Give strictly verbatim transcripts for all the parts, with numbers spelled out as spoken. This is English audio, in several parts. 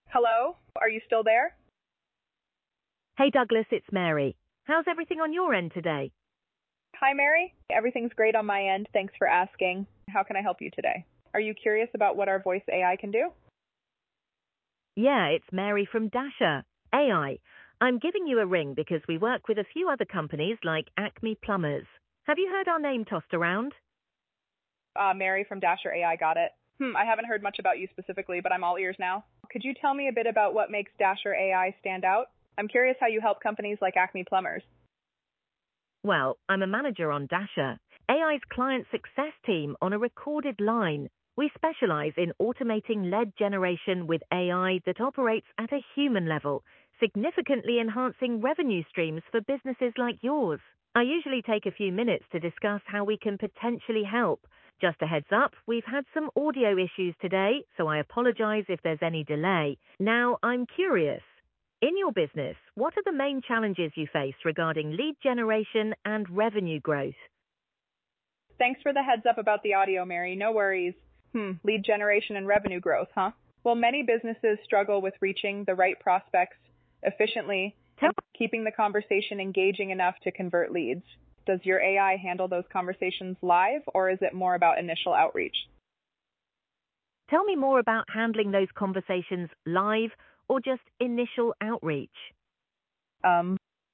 Hello? Are you still there? Hey Douglas, it's Mary. How's everything on your end today? Hi, Mary. Everything's great on my end. Thanks for asking. How can I help you today? Are you curious about what our voice A I can do? Yeah, it's Mary from Dasher A I. I'm giving you a ring because we work with a few other companies like Acme Plumbers. Have you heard our name tossed around? Uh, Mary from Dasher A I, got it. Hmm, I haven't heard much about you specifically, but I'm all ears now. Could you tell me a bit about what makes Dasher A I stand out? I'm curious how you help companies like Acme Plumbers. Well, I'm a manager on Dasher, A I's client success team on a recorded line. We specialize in automating lead generation with A I that operates at a human level, significantly enhancing revenue streams for businesses like yours. I usually take a few minutes to discuss how we can potentially help. Just a heads up, we've had some audio issues today, so I apologize if there's any delay. Now, I'm curious. In your business, what are the main challenges you face regarding lead generation and revenue growth? Thanks for the heads up about the audio, Mary. No worries. Hmm, lead generation and revenue growth, huh? Well, many businesses struggle with reaching the right prospects efficiently Tell, and keeping the conversation engaging enough to convert leads. Does your A I handle those conversations live, or is it more about initial outreach? tell me more about handling those conversations live or just initial outreach. Um,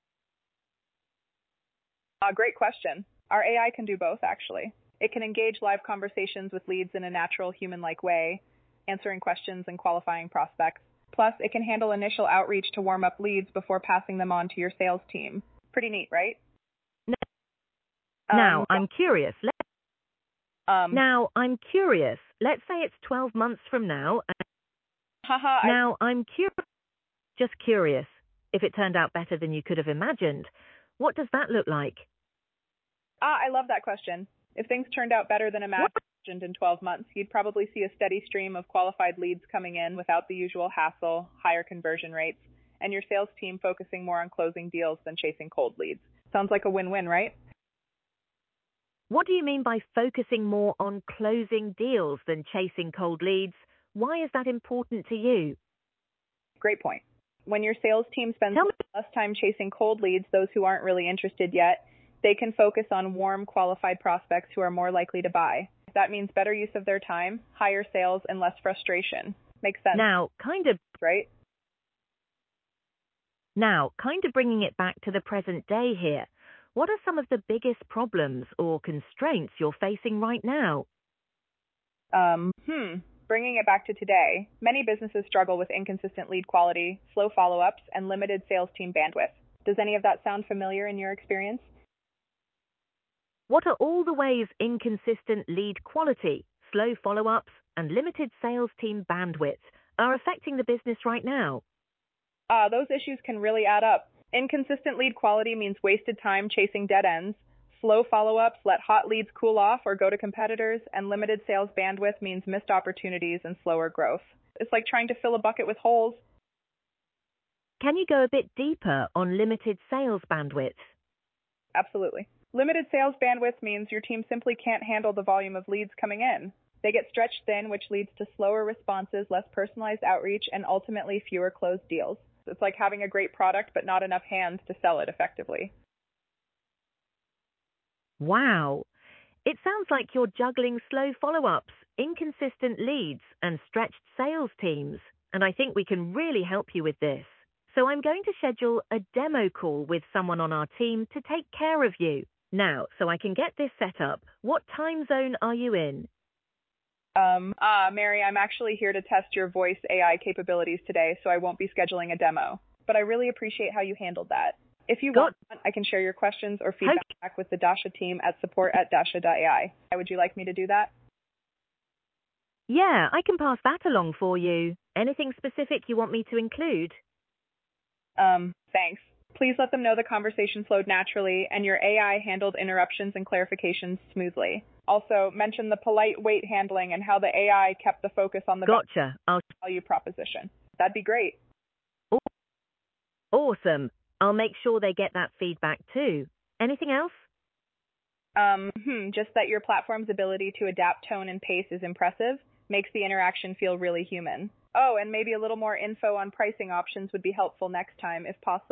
uh, great question. Our A I can do both, actually. It can engage live conversations with leads in a natural, human-like way, answering questions and qualifying prospects. Plus, it can handle initial outreach to warm up leads before passing them on to your sales team. Pretty neat, right? Now, Um, I'm curious. Let, um, now, I'm curious. Let's say it's twelve months from now. and- haha, I, Now, I'm curious. Just curious. If it turned out better than you could have imagined, what does that look like? ah, I love that question. If things turned out better than What? imagined in twelve months, you'd probably see a steady stream of qualified leads coming in without the usual hassle, higher conversion rates, and your sales team focusing more on closing deals than chasing cold leads. Sounds like a win-win, right? What do you mean by focusing more on closing deals than chasing cold leads? Why is that important to you? Great point. When your sales team spends Tell me. less time chasing cold leads, those who aren't really interested yet, they can focus on warm, qualified prospects who are more likely to buy. That means better use of their time, higher sales, and less frustration. Makes sense, Now, kind of right? now, kind of bringing it back to the present day here. What are some of the biggest problems or constraints you're facing right now? Um, hmm. Bringing it back to today, many businesses struggle with inconsistent lead quality, slow follow-ups, and limited sales team bandwidth. Does any of that sound familiar in your experience? What are all the ways inconsistent lead quality, slow follow-ups, and limited sales team bandwidth are affecting the business right now? Uh, those issues can really add up. Inconsistent lead quality means wasted time chasing dead ends. Slow follow-ups let hot leads cool off or go to competitors, and limited sales bandwidth means missed opportunities and slower growth. It's like trying to fill a bucket with holes. Can you go a bit deeper on limited sales bandwidth? Absolutely. Limited sales bandwidth means your team simply can't handle the volume of leads coming in. They get stretched thin, which leads to slower responses, less personalized outreach, and ultimately fewer closed deals. It's like having a great product but not enough hands to sell it effectively. Wow. It sounds like you're juggling slow follow-ups, inconsistent leads, and stretched sales teams, and I think we can really help you with this. So I'm going to schedule a demo call with someone on our team to take care of you. Now, so I can get this set up, what time zone are you in? Um, ah, Mary, I'm actually here to test your voice A I capabilities today, so I won't be scheduling a demo. But I really appreciate how you handled that. If you Got want, I can share your questions or Hope. feedback with the Dasha team at support at dasha dot A I. Would you like me to do that? Yeah, I can pass that along for you. Anything specific you want me to include? Um, thanks. Please let them know the conversation flowed naturally and your A I handled interruptions and clarifications smoothly. Also, mention the polite wait handling and how the A I kept the focus on the Gotcha. I'll value proposition. That'd be great. Awesome. I'll make sure they get that feedback too. Anything else? Um, hmm, just that your platform's ability to adapt tone and pace is impressive, makes the interaction feel really human. Oh, and maybe a little more info on pricing options would be helpful next time if possible.